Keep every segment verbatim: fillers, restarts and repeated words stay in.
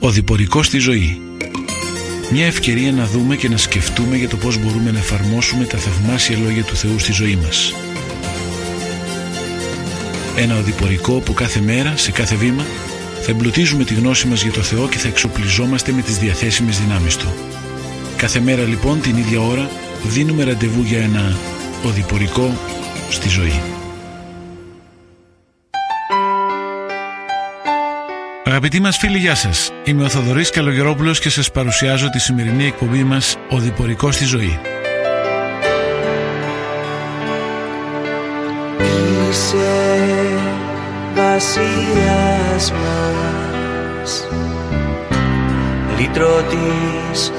Οδηπορικό στη ζωή. Μια ευκαιρία να δούμε και να σκεφτούμε για το πώς μπορούμε να εφαρμόσουμε τα θαυμάσια λόγια του Θεού στη ζωή μας. Ένα οδηπορικό που κάθε μέρα, σε κάθε βήμα, θα εμπλουτίζουμε τη γνώση μας για το Θεό και θα εξοπλιζόμαστε με τις διαθέσιμες δυνάμεις Του. Κάθε μέρα λοιπόν την ίδια ώρα δίνουμε ραντεβού για ένα οδηπορικό στη ζωή. Αγαπητοί μας φίλοι, γεια σας. Είμαι ο Θοδωρής Καλογερόπουλος και σας παρουσιάζω τη σημερινή εκπομπή μας «Οδηπορικό στη ζωή». Είσαι βασιλιάς μας, λυτρωτής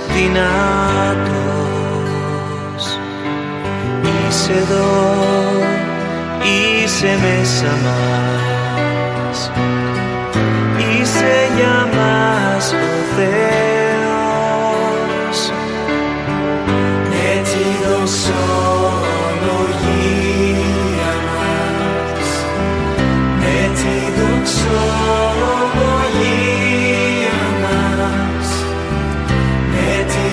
δυνατός. Είσαι εδώ, είσαι μέσα μας, είσαι για μας ο Θεός. Με τη δοξολογία μας, με τη δοξολογία μας, με τη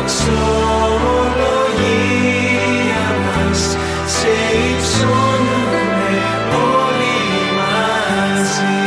δοξολογία μας, σε υψώνουμε όλοι μαζί.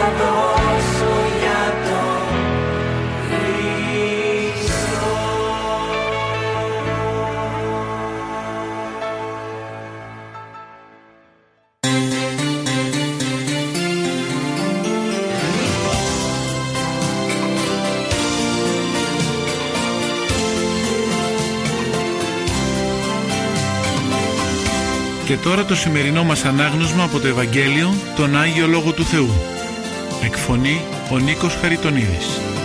δώσω για τον Χριστό. Και τώρα το σημερινό μας ανάγνωσμα από το Ευαγγέλιο, τον Άγιο Λόγο του Θεού. Εκφωνεί ο Νίκος Χαριτονίδης.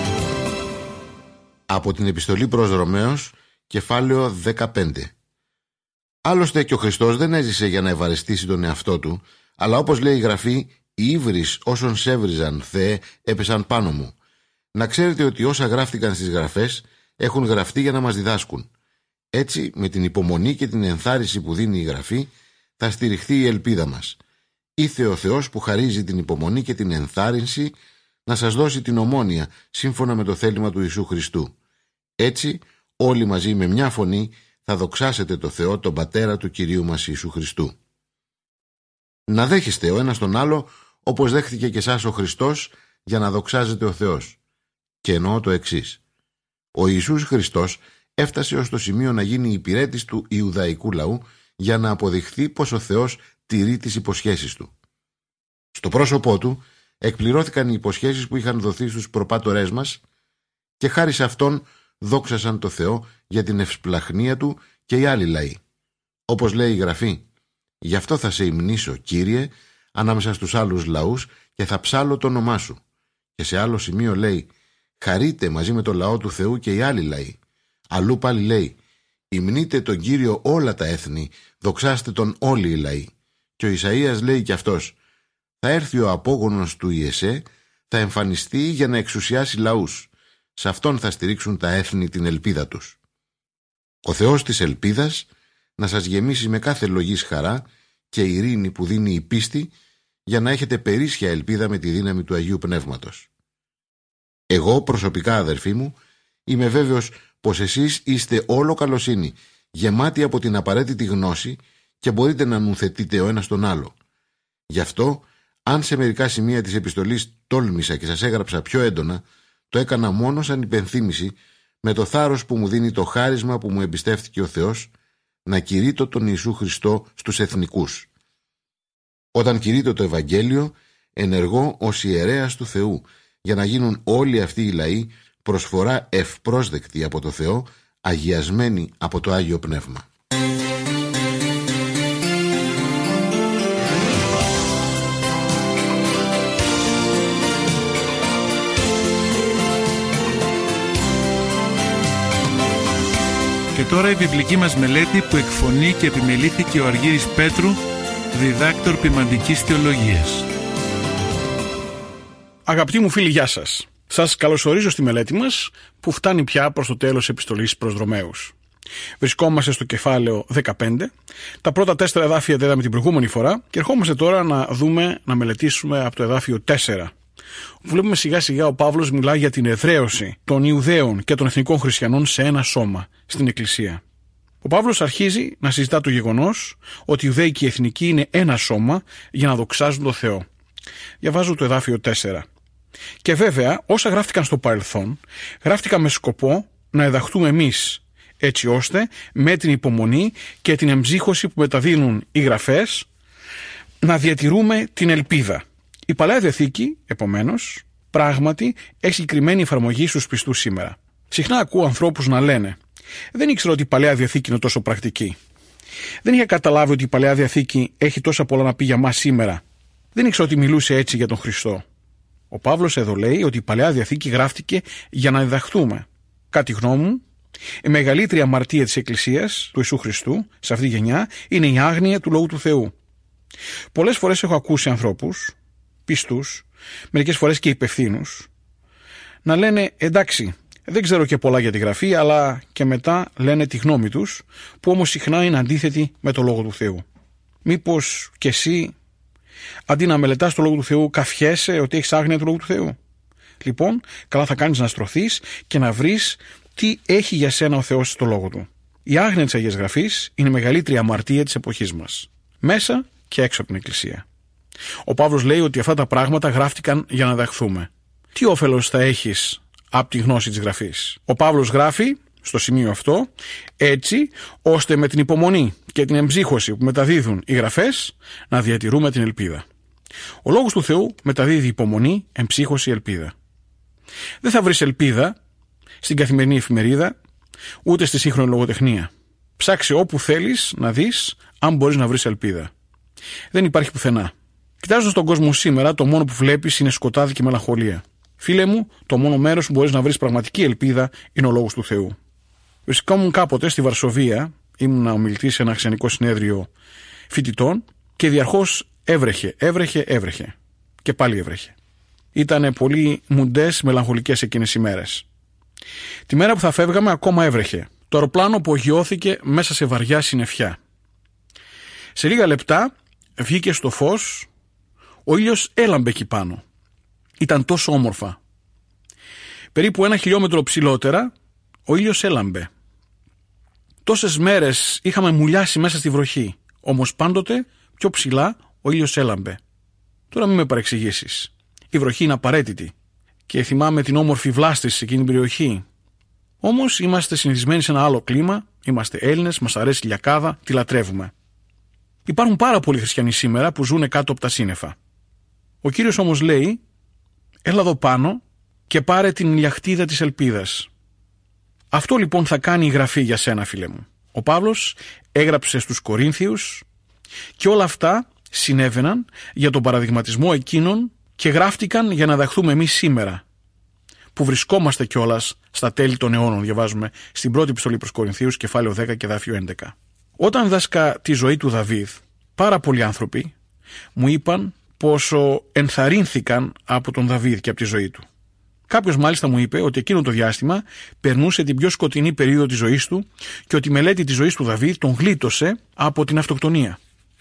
Από την επιστολή προς Ρωμαίους, κεφάλαιο δεκαπέντε. Άλλωστε και ο Χριστός δεν έζησε για να ευαρεστήσει τον εαυτό του, αλλά όπως λέει η Γραφή, οι ύβρις όσων σέβριζαν, Θεέ, έπεσαν πάνω μου. Να ξέρετε ότι όσα γράφτηκαν στις Γραφές έχουν γραφτεί για να μας διδάσκουν. Έτσι, με την υπομονή και την ενθάρρυνση που δίνει η Γραφή, θα στηριχθεί η ελπίδα μας. Ήθε ο Θεός που χαρίζει την υπομονή και την ενθάρρυνση να σας δώσει την ομόνοια σύμφωνα με το θέλημα του Ιησού Χριστού. Έτσι, όλοι μαζί με μια φωνή θα δοξάσετε το Θεό, τον Πατέρα του Κυρίου μας Ιησού Χριστού. Να δέχεστε ο ένας τον άλλο όπως δέχτηκε και εσάς ο Χριστός για να δοξάζεται ο Θεός. Και εννοώ το εξής. Ο Ιησούς Χριστός έφτασε ως το σημείο να γίνει υπηρέτης του Ιουδαϊκού λαού για να αποδειχθεί πως ο Θεός τηρεί τις υποσχέσεις του. Στο πρόσωπό του εκπληρώθηκαν οι υποσχέσεις που είχαν δοθεί στους προπάτορές μας και χάρη σε αυτόν δόξασαν το Θεό για την ευσπλαχνία του και οι άλλοι λαοί. Όπως λέει η Γραφή, «Γι' αυτό θα σε υμνήσω, Κύριε, ανάμεσα στους άλλους λαούς και θα ψάλω το όνομά σου». Και σε άλλο σημείο λέει, «Χαρείτε μαζί με το λαό του Θεού και οι άλλοι λαοί». Αλλού πάλι λέει, «Υμνείτε τον Κύριο όλα τα έθνη, δοξάστε τον όλοι οι λαοί». Και ο Ισαΐας λέει κι αυτός, «Θα έρθει ο απόγονος του Ιεσέ, θα εμφανιστεί για να εξουσιάσει λαούς. Σε αυτόν θα στηρίξουν τα έθνη την ελπίδα τους». Ο Θεός της ελπίδας να σας γεμίσει με κάθε λογής χαρά και ειρήνη που δίνει η πίστη, για να έχετε περίσσια ελπίδα με τη δύναμη του Αγίου Πνεύματος. Εγώ προσωπικά, αδερφοί μου, είμαι βέβαιος πως εσείς είστε όλο καλοσύνη, γεμάτοι από την απαραίτητη γνώση και μπορείτε να νουθετείτε ο ένας τον άλλο. Γι' αυτό, αν σε μερικά σημεία της επιστολής τόλμησα και σας έγραψα πιο έντονα, το έκανα μόνο σαν υπενθύμηση, με το θάρρος που μου δίνει το χάρισμα που μου εμπιστεύτηκε ο Θεός, να κηρύττω τον Ιησού Χριστό στους εθνικούς. Όταν κηρύττω το Ευαγγέλιο, ενεργώ ως ιερέας του Θεού, για να γίνουν όλοι αυτοί οι λαοί προσφορά ευπρόσδεκτη από το Θεό, αγιασμένη από το Άγιο Πνεύμα. Και τώρα η βιβλική μας μελέτη που εκφωνεί και επιμελήθηκε ο Αργύρης Πέτρου, διδάκτορ ποιμαντικής θεολογίας. Αγαπητοί μου φίλοι, γεια σας. Σας καλωσορίζω στη μελέτη μας που φτάνει πια προς το τέλος επιστολής προς Ρωμαίους. Βρισκόμαστε στο κεφάλαιο δεκαπέντε. Τα πρώτα τέσσερα εδάφια τα είδαμε την προηγούμενη φορά και ερχόμαστε τώρα να δούμε, να μελετήσουμε από το εδάφιο τέσσερα. Βλέπουμε σιγά σιγά ο Παύλος μιλάει για την εδραίωση των Ιουδαίων και των εθνικών χριστιανών σε ένα σώμα, στην Εκκλησία. Ο Παύλος αρχίζει να συζητά το γεγονός ότι οι Ιουδαίοι και οι εθνικοί είναι ένα σώμα για να δοξάζουν τον Θεό. Διαβάζω το εδάφιο τέσσερα. Και βέβαια, όσα γράφτηκαν στο παρελθόν, γράφτηκαν με σκοπό να εδαχτούμε εμείς, έτσι ώστε με την υπομονή και την εμψύχωση που μεταδίνουν οι γραφές να διατηρούμε την ελπίδα. Η Παλαιά Διαθήκη, επομένως, πράγματι έχει συγκεκριμένη εφαρμογή στους πιστούς σήμερα. Συχνά ακούω ανθρώπους να λένε: δεν ήξερα ότι η Παλαιά Διαθήκη είναι τόσο πρακτική. Δεν είχα καταλάβει ότι η Παλαιά Διαθήκη έχει τόσα πολλά να πει για μας σήμερα. Δεν ήξερα ότι μιλούσε έτσι για τον Χριστό. Ο Παύλος εδώ λέει ότι η Παλαιά Διαθήκη γράφτηκε για να διδαχθούμε. Κάτι γνώμη μου, η μεγαλύτερη αμαρτία της Εκκλησίας του Ιησού Χριστού σε αυτή τη γενιά είναι η άγνοια του Λόγου του Θεού. Πολλές φορές έχω ακούσει ανθρώπους, πιστούς, μερικές φορές και υπευθύνους, να λένε εντάξει, δεν ξέρω και πολλά για τη Γραφή, αλλά και μετά λένε τη γνώμη τους, που όμως συχνά είναι αντίθετη με το Λόγο του Θεού. Μήπως κι εσύ, αντί να μελετάς το Λόγο του Θεού, καφιέσαι ότι έχεις άγνοια του Λόγου του Θεού? Λοιπόν, καλά θα κάνεις να στρωθείς και να βρεις τι έχει για σένα ο Θεός στο Λόγο του. Η άγνοια της Αγίας Γραφής είναι η μεγαλύτερη αμαρτία της εποχής μας, μέσα και έξω από την Εκκλησία. Ο Παύλος λέει ότι αυτά τα πράγματα γράφτηκαν για να διδαχθούμε. Τι όφελος θα έχεις από τη γνώση της Γραφής? Ο Παύλος γράφει στο σημείο αυτό έτσι ώστε με την υπομονή και την εμψύχωση που μεταδίδουν οι Γραφές να διατηρούμε την ελπίδα. Ο Λόγος του Θεού μεταδίδει υπομονή, εμψύχωση, ελπίδα. Δεν θα βρεις ελπίδα στην καθημερινή εφημερίδα ούτε στη σύγχρονη λογοτεχνία. Ψάξε όπου θέλεις να δεις αν μπορείς να βρεις ελπίδα. Δεν υπάρχει πουθενά. Κοιτάζοντας τον κόσμο σήμερα, το μόνο που βλέπεις είναι σκοτάδι και μελαγχολία. Φίλε μου, το μόνο μέρος που μπορείς να βρεις πραγματική ελπίδα είναι ο Λόγος του Θεού. Βρισκόμουν κάποτε στη Βαρσοβία, ήμουν ομιλητής σε ένα χριστιανικό συνέδριο φοιτητών και διαρχώς έβρεχε, έβρεχε, έβρεχε. Και πάλι έβρεχε. Ήτανε πολύ μουντές, μελαγχολικές εκείνες οι μέρες. Τη μέρα που θα φεύγαμε ακόμα έβρεχε. Το αεροπλάνο απογειώθηκε μέσα σε βαριά συννεφιά. Σε λίγα λεπτά βγήκε στο φως, ο ήλιος έλαμπε εκεί πάνω. Ήταν τόσο όμορφα. Περίπου ένα χιλιόμετρο ψηλότερα ο ήλιος έλαμπε. Τόσες μέρες είχαμε μουλιάσει μέσα στη βροχή, όμως πάντοτε πιο ψηλά ο ήλιος έλαμπε. Τώρα μην με παρεξηγήσεις. Η βροχή είναι απαραίτητη και θυμάμαι την όμορφη βλάστηση σε εκείνη την περιοχή. Όμως είμαστε συνηθισμένοι σε ένα άλλο κλίμα, είμαστε Έλληνες, μας αρέσει η λιακάδα, τη λατρεύουμε. Υπάρχουν πάρα πολλοί χριστιανοί σήμερα που ζουν κάτω από τα σύννεφα. Ο Κύριος όμως λέει, έλα εδώ πάνω και πάρε την λιαχτίδα της ελπίδας. Αυτό λοιπόν θα κάνει η Γραφή για σένα, φίλε μου. Ο Παύλος έγραψε στους Κορίνθιους και όλα αυτά συνέβαιναν για τον παραδειγματισμό εκείνων και γράφτηκαν για να δαχθούμε εμείς σήμερα, που βρισκόμαστε κιόλας στα τέλη των αιώνων, διαβάζουμε στην πρώτη επιστολή προς Κορινθίους, κεφάλαιο δέκα και εδάφιο έντεκα. Όταν δάσκα τη ζωή του Δαβίδ, πάρα πολλοί άνθρωποι μου είπαν πόσο ενθαρρύνθηκαν από τον Δαβίδ και από τη ζωή του. Κάποιος μάλιστα μου είπε ότι εκείνο το διάστημα περνούσε την πιο σκοτεινή περίοδο της ζωής του και ότι η μελέτη της ζωής του Δαβίδ τον γλίτωσε από την αυτοκτονία.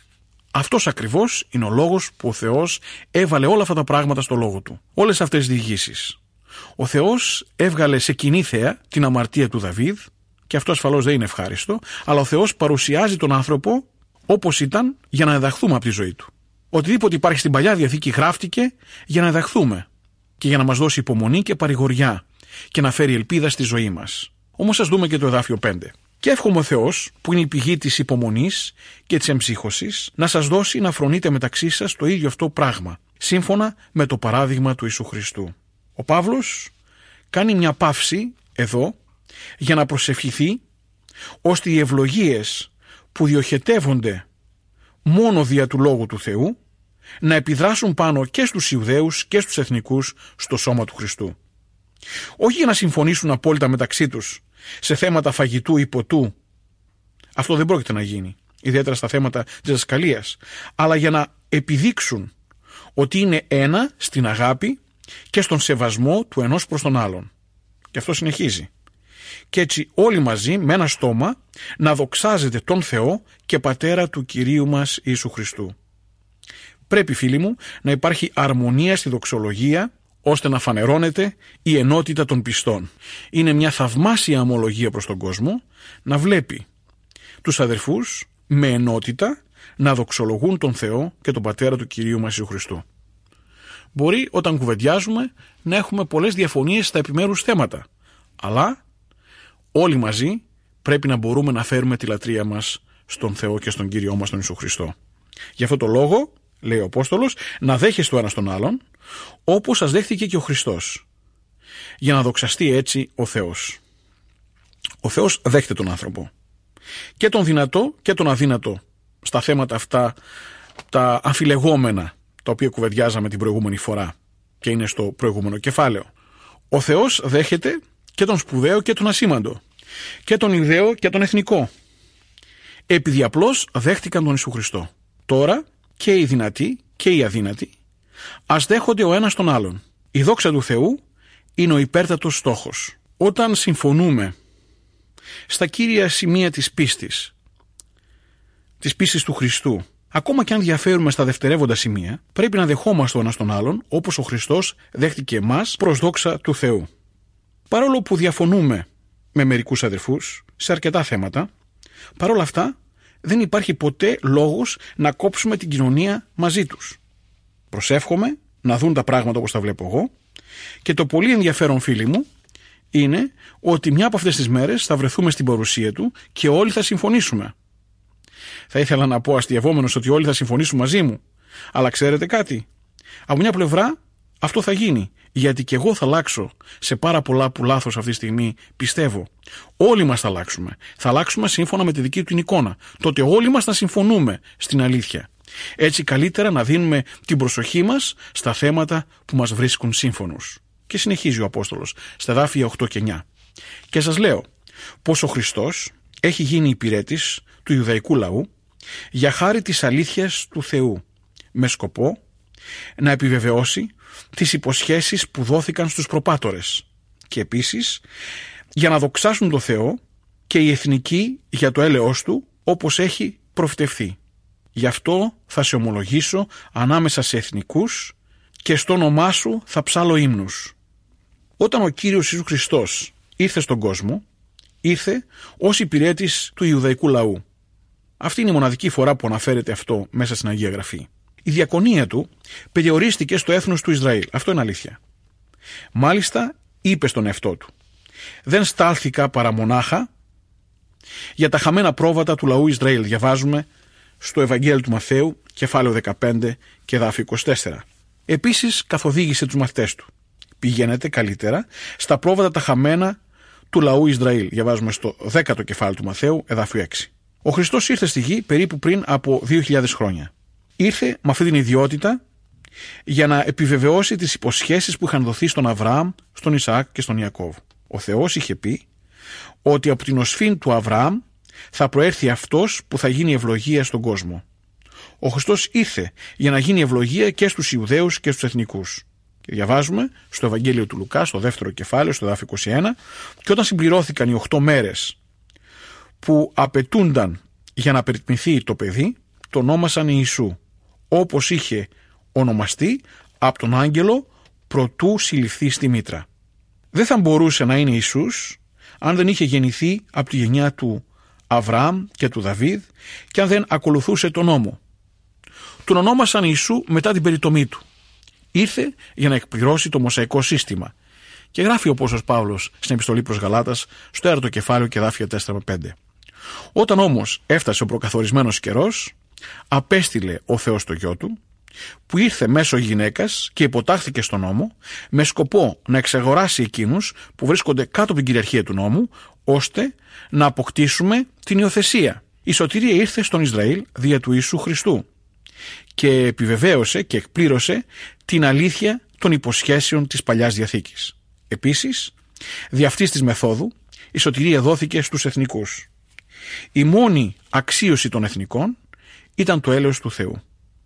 Αυτός ακριβώς είναι ο λόγος που ο Θεός έβαλε όλα αυτά τα πράγματα στο λόγο του. Όλες αυτές τις διηγήσεις. Ο Θεός έβγαλε σε κοινή θέα την αμαρτία του Δαβίδ και αυτό ασφαλώς δεν είναι ευχάριστο, αλλά ο Θεός παρουσιάζει τον άνθρωπο όπως ήταν για να εδαχθούμε από τη ζωή του. Οτιδήποτε υπάρχει στην Παλιά Διαθήκη γράφτηκε για να εδαχθούμε και για να μας δώσει υπομονή και παρηγοριά και να φέρει ελπίδα στη ζωή μας. Όμως ας δούμε και το εδάφιο πέντε. Και εύχομαι ο Θεός, που είναι η πηγή της υπομονής και της εμψύχωσης, να σας δώσει να φρονείτε μεταξύ σας το ίδιο αυτό πράγμα, σύμφωνα με το παράδειγμα του Ιησού Χριστού. Ο Παύλος κάνει μια παύση εδώ για να προσευχηθεί ώστε οι ευλογίες που διοχετεύονται μόνο δια του Λόγου του Θεού να επιδράσουν πάνω και στους Ιουδαίους και στους εθνικούς στο σώμα του Χριστού. Όχι για να συμφωνήσουν απόλυτα μεταξύ τους σε θέματα φαγητού ή ποτού. Αυτό δεν πρόκειται να γίνει, ιδιαίτερα στα θέματα της διδασκαλίας, αλλά για να επιδείξουν ότι είναι ένα στην αγάπη και στον σεβασμό του ενός προς τον άλλον. Και αυτό συνεχίζει. Και έτσι όλοι μαζί με ένα στόμα να δοξάζετε τον Θεό και Πατέρα του Κυρίου μας Ιησού Χριστού. Πρέπει, φίλοι μου, να υπάρχει αρμονία στη δοξολογία ώστε να φανερώνεται η ενότητα των πιστών. Είναι μια θαυμάσια ομολογία προς τον κόσμο να βλέπει τους αδερφούς με ενότητα να δοξολογούν τον Θεό και τον Πατέρα του Κυρίου μας Ιησού Χριστού. Μπορεί όταν κουβεντιάζουμε να έχουμε πολλές διαφωνίες στα επιμέρους θέματα, αλλά όλοι μαζί πρέπει να μπορούμε να φέρουμε τη λατρεία μας στον Θεό και στον Κύριό μας τον Ιησού Χριστό. Γι' αυτό το λόγο, λέει ο Απόστολος, να δέχεστε ο ένας τον άλλον, όπως σας δέχτηκε και ο Χριστός, για να δοξαστεί έτσι ο Θεός. Ο Θεός δέχεται τον άνθρωπο, και τον δυνατό και τον αδύνατο, στα θέματα αυτά τα αμφιλεγόμενα, τα οποία κουβεντιάζαμε την προηγούμενη φορά και είναι στο προηγούμενο κεφάλαιο. Ο Θεός δέχεται και τον σπουδαίο και τον ασήμαντο, και τον Ιουδαίο και τον εθνικό. Επειδή απλώς δέχτηκαν τον Ιησού Χριστό. Τώρα και οι δυνατοί και οι αδύνατοι ας δέχονται ο ένας τον άλλον. Η δόξα του Θεού είναι ο υπέρτατος στόχος. Όταν συμφωνούμε στα κύρια σημεία της πίστης, της πίστης του Χριστού, ακόμα και αν διαφέρουμε στα δευτερεύοντα σημεία, πρέπει να δεχόμαστε ο ένας τον άλλον όπως ο Χριστός δέχτηκε εμάς προς δόξα του Θεού. Παρόλο που διαφωνούμε με μερικούς αδερφούς σε αρκετά θέματα, παρόλα αυτά δεν υπάρχει ποτέ λόγος να κόψουμε την κοινωνία μαζί τους. Προσεύχομαι να δουν τα πράγματα όπως τα βλέπω εγώ και το πολύ ενδιαφέρον, φίλοι μου, είναι ότι μια από αυτές τις μέρες θα βρεθούμε στην παρουσία του και όλοι θα συμφωνήσουμε. Θα ήθελα να πω αστειευόμενος ότι όλοι θα συμφωνήσουν μαζί μου, αλλά ξέρετε κάτι? Από μια πλευρά αυτό θα γίνει, γιατί και εγώ θα αλλάξω σε πάρα πολλά που λάθος αυτή τη στιγμή πιστεύω. Όλοι μας θα αλλάξουμε. Θα αλλάξουμε σύμφωνα με τη δική του εικόνα. Τότε όλοι μας θα συμφωνούμε στην αλήθεια. Έτσι καλύτερα να δίνουμε την προσοχή μας στα θέματα που μας βρίσκουν σύμφωνους. Και συνεχίζει ο Απόστολος στα εδάφια οκτώ και εννιά. Και σας λέω πως ο Χριστός έχει γίνει υπηρέτης του Ιουδαϊκού λαού για χάρη της αλήθειας του Θεού, με σκοπό να επιβεβαιώσει τις υποσχέσεις που δόθηκαν στους προπάτορες και επίσης για να δοξάσουν το Θεό και οι εθνικοί για το έλεος του όπως έχει προφητευθεί. Γι' αυτό θα σε ομολογήσω ανάμεσα σε εθνικούς και στο όνομά σου θα ψάλω ύμνους. Όταν ο Κύριος Ιησούς Χριστός ήρθε στον κόσμο, ήρθε ως υπηρέτης του Ιουδαϊκού λαού. Αυτή είναι η μοναδική φορά που αναφέρεται αυτό μέσα στην Αγία Γραφή. Η διακονία του περιορίστηκε στο έθνος του Ισραήλ. Αυτό είναι αλήθεια. Μάλιστα είπε στον εαυτό του: δεν στάλθηκα παρά μονάχα για τα χαμένα πρόβατα του λαού Ισραήλ. Διαβάζουμε στο Ευαγγέλιο του Μαθαίου, κεφάλαιο δεκαπέντε και εδάφιο είκοσι τέσσερα. Επίσης καθοδήγησε τους μαθητές του: πηγαίνετε καλύτερα στα πρόβατα τα χαμένα του λαού Ισραήλ. Διαβάζουμε στο δέκατο κεφάλαιο του Μαθαίου, εδάφιο έξι. Ο Χριστός ήρθε στη γη περίπου πριν από δύο χιλιάδες χρόνια. Ήρθε με αυτή την ιδιότητα για να επιβεβαιώσει τις υποσχέσεις που είχαν δοθεί στον Αβραάμ, στον Ισαάκ και στον Ιακώβ. Ο Θεός είχε πει ότι από την οσφήν του Αβραάμ θα προέρθει αυτός που θα γίνει ευλογία στον κόσμο. Ο Χριστός ήρθε για να γίνει ευλογία και στους Ιουδαίους και στους εθνικούς. Και διαβάζουμε στο Ευαγγέλιο του Λουκά, στο δεύτερο κεφάλαιο, στο εδάφιο είκοσι ένα, και όταν συμπληρώθηκαν οι οχτώ μέρες που απαιτούνταν για να περιτμηθεί το παιδί, το ονόμασαν Ιησού, όπως είχε ονομαστεί από τον άγγελο προτού συλληφθεί στη μήτρα. Δεν θα μπορούσε να είναι Ιησούς αν δεν είχε γεννηθεί από τη γενιά του Αβραάμ και του Δαβίδ και αν δεν ακολουθούσε τον νόμο. Τον ονόμασαν Ιησού μετά την περιτομή του. Ήρθε για να εκπληρώσει το μοσαϊκό σύστημα. Και γράφει ο Απόστολος Παύλος στην επιστολή προς Γαλάτας, στο έρωτο κεφάλαιο και εδάφια τέσσερα με πέντε. Όταν όμως έφτασε ο προκαθορισμένος καιρός, απέστειλε ο Θεός το γιο του, που ήρθε μέσω γυναίκας και υποτάχθηκε στον νόμο, με σκοπό να εξαγοράσει εκείνους που βρίσκονται κάτω από την κυριαρχία του νόμου, ώστε να αποκτήσουμε την υιοθεσία. Η σωτηρία ήρθε στον Ισραήλ δια του Ιησού Χριστού και επιβεβαίωσε και εκπλήρωσε την αλήθεια των υποσχέσεων της Παλιάς Διαθήκης. Επίσης, δι' αυτής της μεθόδου η σωτηρία δόθηκε στους εθνικούς. Η μόνη αξίωση των εθνικών ήταν το έλεος του Θεού.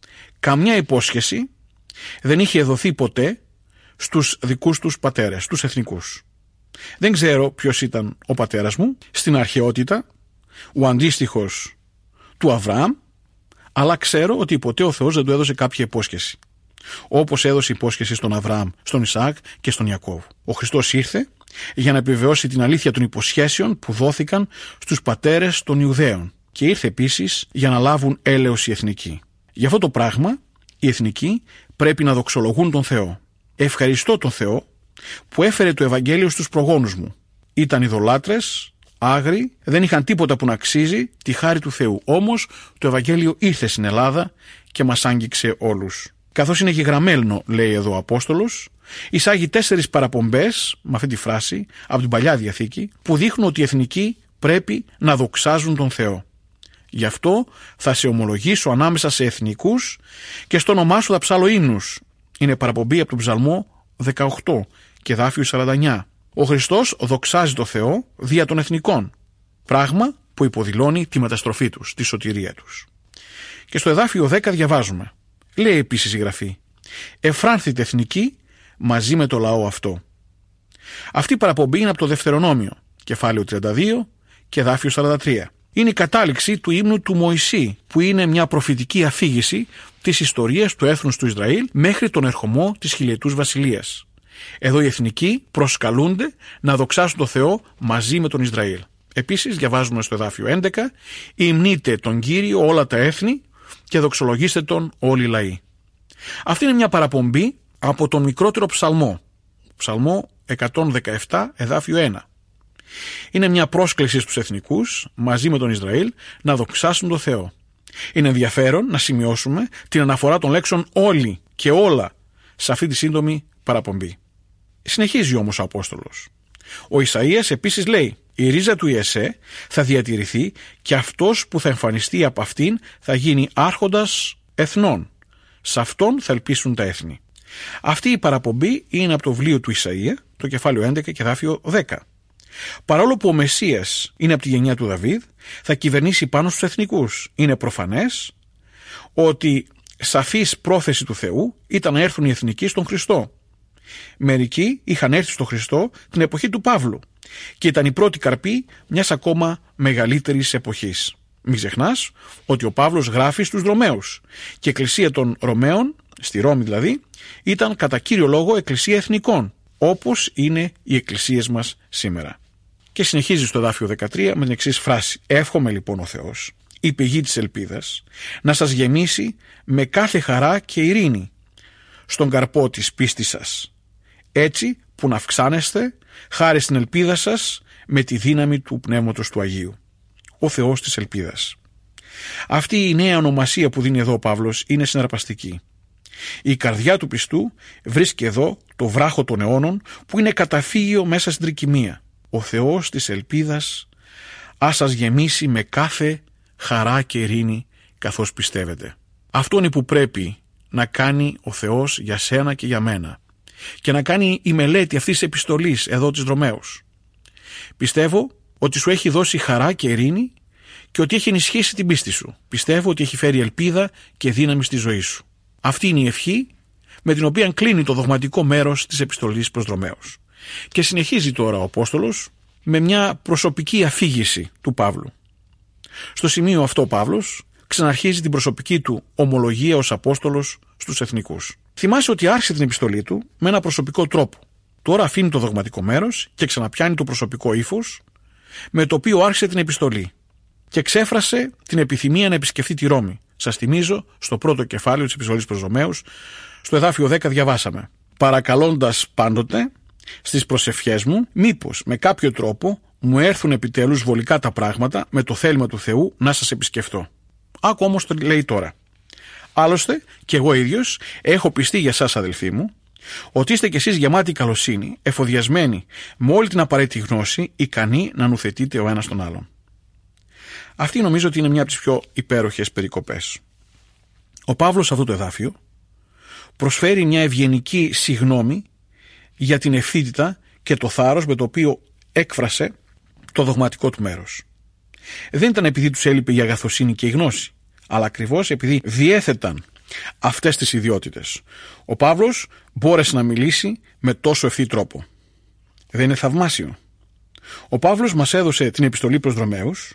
Καμιά υπόσχεση δεν είχε δοθεί ποτέ στους δικούς τους πατέρες, στους εθνικούς. Δεν ξέρω ποιος ήταν ο πατέρας μου στην αρχαιότητα, ο αντίστοιχος του Αβραάμ, αλλά ξέρω ότι ποτέ ο Θεός δεν του έδωσε κάποια υπόσχεση. Όπως έδωσε υπόσχεση στον Αβραάμ, στον Ισαάκ και στον Ιακώβ. Ο Χριστός ήρθε για να επιβεβαιώσει την αλήθεια των υποσχέσεων που δόθηκαν στους πατέρες των Ιουδαίων και ήρθε επίσης για να λάβουν έλεος οι εθνικοί. Γι' αυτό το πράγμα οι εθνικοί πρέπει να δοξολογούν τον Θεό. Ευχαριστώ τον Θεό που έφερε το Ευαγγέλιο στους προγόνους μου. Ήταν ειδωλάτρες, άγριοι, δεν είχαν τίποτα που να αξίζει τη χάρη του Θεού. Όμως το Ευαγγέλιο ήρθε στην Ελλάδα και μας άγγιξε όλους. Καθώς είναι γεγραμμένο, λέει εδώ ο Απόστολος, εισάγει τέσσερις παραπομπές, με αυτή τη φράση, από την Παλιά Διαθήκη, που δείχνουν ότι οι εθνικοί πρέπει να δοξάζουν τον Θεό. Γι' αυτό θα σε ομολογήσω ανάμεσα σε εθνικούς και στο όνομά σου θα ψάλω ύμνους. Είναι παραπομπή από τον Ψαλμό δεκαοκτώ και εδάφιο σαράντα εννιά. Ο Χριστός δοξάζει το Θεό δια των εθνικών, πράγμα που υποδηλώνει τη μεταστροφή τους, τη σωτηρία τους. Και στο εδάφιο δέκα διαβάζουμε. Λέει επίσης η Γραφή: «Εφράνθητε εθνικοί μαζί με το λαό αυτό». Αυτή η παραπομπή είναι από το Δευτερονόμιο, κεφάλαιο τριάντα δύο και εδάφιο σαράντα τρία. Είναι η κατάληξη του ύμνου του Μωυσή, που είναι μια προφητική αφήγηση της ιστορίας του έθνους του Ισραήλ μέχρι τον ερχομό της χιλιετούς βασιλείας. Εδώ οι εθνικοί προσκαλούνται να δοξάσουν το Θεό μαζί με τον Ισραήλ. Επίσης διαβάζουμε στο εδάφιο έντεκα: «Υμνείτε τον Κύριο όλα τα έθνη και δοξολογήστε τον όλοι οι λαοί». Αυτή είναι μια παραπομπή από τον μικρότερο ψαλμό, ψαλμό εκατόν δεκαεπτά εδάφιο ένα. Είναι μια πρόσκληση στους εθνικούς, μαζί με τον Ισραήλ, να δοξάσουν τον Θεό. Είναι ενδιαφέρον να σημειώσουμε την αναφορά των λέξεων όλοι και όλα σε αυτή τη σύντομη παραπομπή. Συνεχίζει όμως ο Απόστολος. Ο Ισαΐας επίσης λέει: η ρίζα του Ιεσέ θα διατηρηθεί και αυτός που θα εμφανιστεί από αυτήν θα γίνει άρχοντας εθνών. Σε αυτόν θα ελπίσουν τα έθνη. Αυτή η παραπομπή είναι από το βιβλίο του Ισαΐα, το κεφάλαιο έντεκα και εδάφιο δέκα. Παρόλο που ο Μεσσίας είναι από τη γενιά του Δαβίδ, θα κυβερνήσει πάνω στους εθνικούς. Είναι προφανές ότι σαφής πρόθεση του Θεού ήταν να έρθουν οι εθνικοί στον Χριστό. Μερικοί είχαν έρθει στον Χριστό την εποχή του Παύλου και ήταν η πρώτη καρπή μιας ακόμα μεγαλύτερης εποχής. Μην ξεχνάς ότι ο Παύλος γράφει στους Ρωμαίους και η εκκλησία των Ρωμαίων, στη Ρώμη δηλαδή, ήταν κατά κύριο λόγο εκκλησία εθνικών, όπως είναι οι εκκλησίες μας σήμερα. Και συνεχίζει στο εδάφιο δεκατρία με την εξής φράση: εύχομαι λοιπόν ο Θεός, η πηγή της ελπίδας, να σας γεμίσει με κάθε χαρά και ειρήνη στον καρπό της πίστης σας, έτσι που να αυξάνεστε χάρη στην ελπίδα σας με τη δύναμη του Πνεύματος του Αγίου. Ο Θεός της ελπίδας. Αυτή η νέα ονομασία που δίνει εδώ ο Παύλος είναι συναρπαστική. Η καρδιά του πιστού βρίσκει εδώ το βράχο των αιώνων που είναι καταφύγιο μέσα στην τρικυμία. Ο Θεός της ελπίδας ας σας γεμίσει με κάθε χαρά και ειρήνη καθώς πιστεύετε. Αυτό είναι που πρέπει να κάνει ο Θεός για σένα και για μένα και να κάνει η μελέτη αυτής της επιστολής εδώ της Ρωμαίους. Πιστεύω ότι σου έχει δώσει χαρά και ειρήνη και ότι έχει ενισχύσει την πίστη σου. Πιστεύω ότι έχει φέρει ελπίδα και δύναμη στη ζωή σου. Αυτή είναι η ευχή με την οποία κλείνει το δογματικό μέρος της επιστολής προς Ρωμαίους. Και συνεχίζει τώρα ο Απόστολος με μια προσωπική αφήγηση του Παύλου. Στο σημείο αυτό ο Παύλος ξαναρχίζει την προσωπική του ομολογία ως Απόστολος στους εθνικούς. Θυμάσαι ότι άρχισε την επιστολή του με ένα προσωπικό τρόπο. Τώρα αφήνει το δογματικό μέρος και ξαναπιάνει το προσωπικό ύφος με το οποίο άρχισε την επιστολή και εξέφρασε την επιθυμία να επισκεφτεί τη Ρώμη. Σας θυμίζω, στο πρώτο κεφάλαιο της επιστολής προς Ρωμαίους, στο εδάφιο δέκα διαβάσαμε: παρακαλώντας πάντοτε στις προσευχές μου, μήπως με κάποιο τρόπο μου έρθουν επιτέλους βολικά τα πράγματα με το θέλημα του Θεού να σας επισκεφτώ. Άκου όμως το λέει τώρα. Άλλωστε, και εγώ ίδιος έχω πιστεί για σας, αδελφοί μου, ότι είστε κι εσείς γεμάτοι καλοσύνη, εφοδιασμένοι με όλη την απαραίτητη γνώση, ικανοί να νουθετείτε ο ένας τον άλλον. Αυτή νομίζω ότι είναι μια από τις πιο υπέροχες περικοπές. Ο Παύλος σε αυτό το εδάφιο προσφέρει μια ευγενική συγνώμη για την ευθύτητα και το θάρρος με το οποίο έκφρασε το δογματικό του μέρος. Δεν ήταν επειδή τους έλειπε η αγαθοσύνη και η γνώση, αλλά ακριβώς επειδή διέθεταν αυτές τις ιδιότητες. Ο Παύλος μπόρεσε να μιλήσει με τόσο ευθύ τρόπο. Δεν είναι θαυμάσιο? Ο Παύλος μας έδωσε την επιστολή προς Ρωμαίους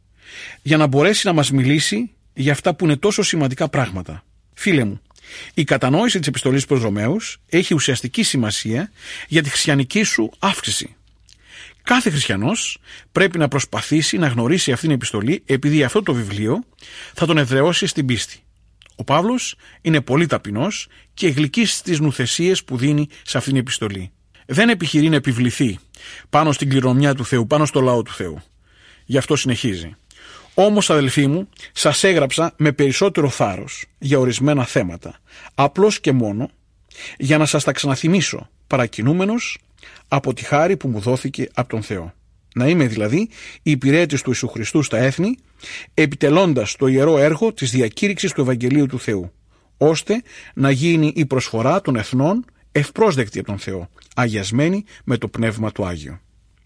για να μπορέσει να μας μιλήσει για αυτά που είναι τόσο σημαντικά πράγματα. Φίλε μου, η κατανόηση της επιστολής προς Ρωμαίους έχει ουσιαστική σημασία για τη χριστιανική σου αύξηση. Κάθε χριστιανός πρέπει να προσπαθήσει να γνωρίσει αυτήν την επιστολή, επειδή αυτό το βιβλίο θα τον εδραιώσει στην πίστη. Ο Παύλος είναι πολύ ταπεινός και γλυκής στις νουθεσίες που δίνει σε αυτήν την επιστολή. Δεν επιχειρεί να επιβληθεί πάνω στην κληρονομιά του Θεού, πάνω στο λαό του Θεού. Γι' αυτό συνεχίζει. Όμως, αδελφοί μου, σας έγραψα με περισσότερο θάρρος για ορισμένα θέματα, απλώς και μόνο για να σας τα ξαναθυμίσω, παρακινούμενος από τη χάρη που μου δόθηκε από τον Θεό. Να είμαι δηλαδή η υπηρέτης του Ιησού Χριστού στα έθνη, επιτελώντας το ιερό έργο της διακήρυξης του Ευαγγελίου του Θεού, ώστε να γίνει η προσφορά των εθνών ευπρόσδεκτη από τον Θεό, αγιασμένη με το Πνεύμα του Άγιο.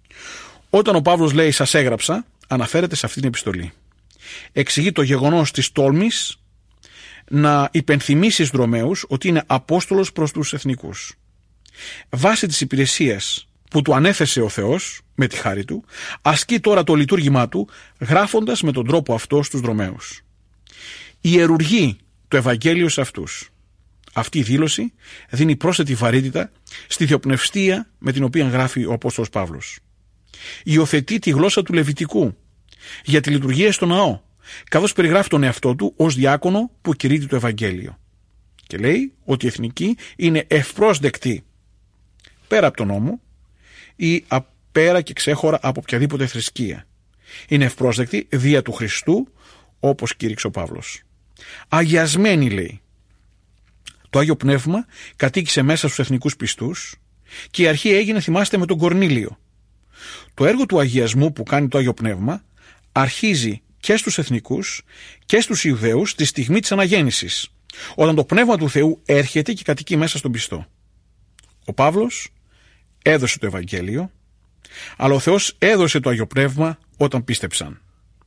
Όταν ο Παύλος λέει «σας έγραψα», αναφέρεται σε αυτήν την επιστολή. Εξηγεί το γεγονός της τόλμης να υπενθυμίσει στους Ρωμαίους ότι είναι Απόστολος προς τους εθνικούς. Βάσει της υπηρεσίας που του ανέθεσε ο Θεός με τη χάρη του, ασκεί τώρα το λειτουργήμά του γράφοντας με τον τρόπο αυτό στους Ρωμαίους. Ιερουργεί το Ευαγγέλιο σε αυτούς. Αυτή η δήλωση δίνει πρόσθετη βαρύτητα στη θεοπνευστία με την οποία γράφει ο Απόστολος Παύλος. Υιοθετεί τη γλώσσα του Λεβιτικού για τη λειτουργία στο ναό, καθώς περιγράφει τον εαυτό του ως διάκονο που κηρύττει το Ευαγγέλιο. Και λέει ότι η εθνική είναι ευπρόσδεκτη πέρα από τον νόμο ή πέρα και ξέχωρα από οποιαδήποτε θρησκεία. Είναι ευπρόσδεκτη δια του Χριστού, όπως κήρυξε ο Παύλος. Αγιασμένη, λέει. Το Άγιο Πνεύμα κατοίκησε μέσα στους εθνικούς πιστούς και η αρχή έγινε, θυμάστε, με τον Κορνήλιο. Το έργο του αγιασμού που κάνει το Άγιο Πνεύμα αρχίζει και στους εθνικούς και στους Ιουδαίους τη στιγμή της αναγέννησης, όταν το Πνεύμα του Θεού έρχεται και κατοικεί μέσα στον πιστό. Ο Παύλος έδωσε το Ευαγγέλιο, αλλά ο Θεός έδωσε το Άγιο Πνεύμα όταν πίστεψαν.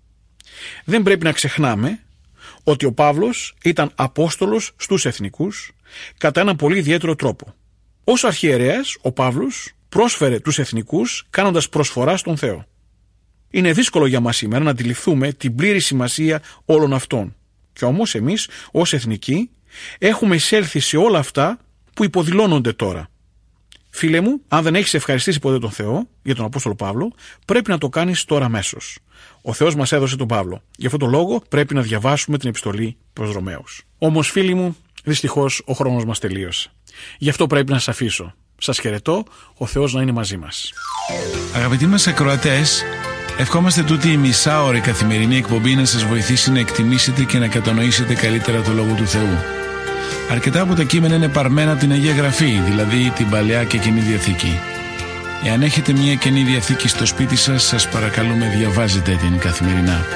Δεν πρέπει να ξεχνάμε ότι ο Παύλος ήταν απόστολος στους εθνικούς κατά έναν πολύ ιδιαίτερο τρόπο. Ως αρχιερέας, ο Παύλος πρόσφερε τους εθνικούς κάνοντας προσφορά στον Θεό. Είναι δύσκολο για μας σήμερα να αντιληφθούμε την πλήρη σημασία όλων αυτών. Και όμως εμείς ως εθνικοί έχουμε εισέλθει σε όλα αυτά που υποδηλώνονται τώρα. Φίλε μου, αν δεν έχεις ευχαριστήσει ποτέ τον Θεό για τον Απόστολο Παύλο, πρέπει να το κάνεις τώρα αμέσως. Ο Θεός μας έδωσε τον Παύλο. Γι' αυτόν τον λόγο πρέπει να διαβάσουμε την επιστολή προς Ρωμαίους. Όμως, φίλοι μου, δυστυχώς ο χρόνος μας τελείωσε. Γι' αυτό πρέπει να σας αφήσω. Σας χαιρετώ, ο Θεός να είναι μαζί μας. Αγαπητοί μας ακροατές, ευχόμαστε τούτη η μισάωρη καθημερινή εκπομπή να σας βοηθήσει να εκτιμήσετε και να κατανοήσετε καλύτερα το Λόγο του Θεού. Αρκετά από τα κείμενα είναι παρμένα από την Αγία Γραφή, δηλαδή την Παλαιά και Καινή Διαθήκη. Εάν έχετε μια Καινή Διαθήκη στο σπίτι σας, σας παρακαλούμε διαβάζετε την καθημερινά.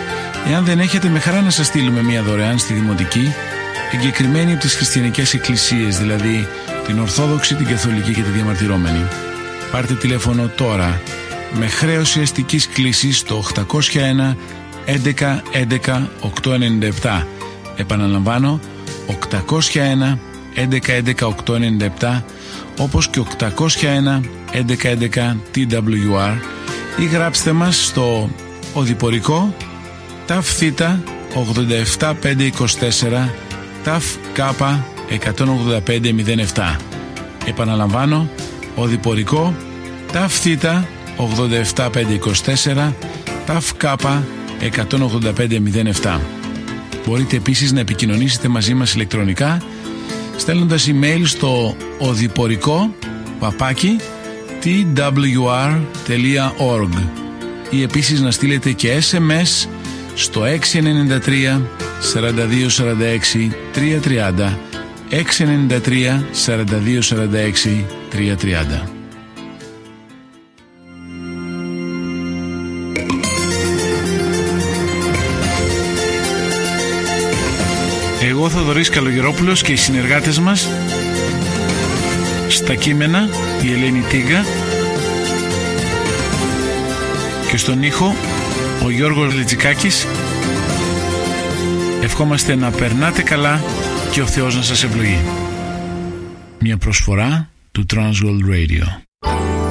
Εάν δεν έχετε, με χαρά να σας στείλουμε μια δωρεάν στη Δημοτική, εγκεκριμένη από τις χριστιανικές εκκλησίες, δηλαδή την Ορθόδοξη, την Καθολική και τη Διαμαρτυρόμενη. Πάρτε τηλέφωνο τώρα με χρέωση αστικής κλήσης στο οκτακόσια ένα έντεκα έντεκα οκτακόσια ενενήντα επτά. Επαναλαμβάνω, οκτακόσια ένα έντεκα έντεκα οκτακόσια ενενήντα επτά, όπως και οκτακόσια ένα έντεκα έντεκα τι ντάμπλιου αρ, ή γράψτε μας στο οδηπορικό ταφ θήτα ογδόντα επτά πεντακόσια είκοσι τέσσερα ταφ κάπα εκατόν ογδόντα πέντε μηδέν επτά. Επαναλαμβάνω, οδηπορικό ταφ θήτα ογδόντα επτά πεντακόσια είκοσι τέσσερα ταφ κάπα εκατόν ογδόντα πέντε μηδέν επτά. Μπορείτε επίσης να επικοινωνήσετε μαζί μας ηλεκτρονικά στέλνοντας email στο οδηπορικό παπάκι τι ντάμπλιου αρ τελεία org ή επίσης να στείλετε και ες εμ ες στο έξι εννιά τρία σαράντα δύο σαράντα έξι τριακόσια τριάντα, έξι εννιά τρία σαράντα δύο σαράντα έξι τριακόσια τριάντα. Εγώ Θοδωρής Καλογερόπουλος και οι συνεργάτες μας στα κείμενα η Ελένη Τίγκα και στον ήχο ο Γιώργος Λετζικάκης. Ευχόμαστε να περνάτε καλά και ο Θεός να σας ευλογεί. Μια προσφορά του Transworld Radio.